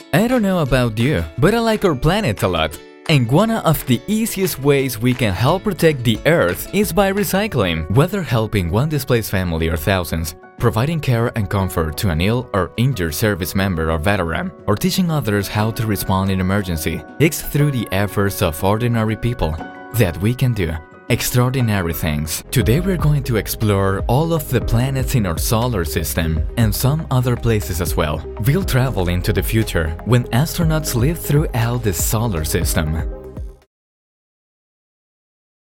I don't know about you, but I like our planet a lot. And one of the easiest ways we can help protect the Earth is by recycling, whether helping one displaced family or thousands, providing care and comfort to an ill or injured service member or veteran, or teaching others how to respond in emergency. It's through the efforts of ordinary people that we can do extraordinary things. Today we're going to explore all of the planets in our solar system and some other places as well. We'll travel into the future when astronauts live throughout the solar system.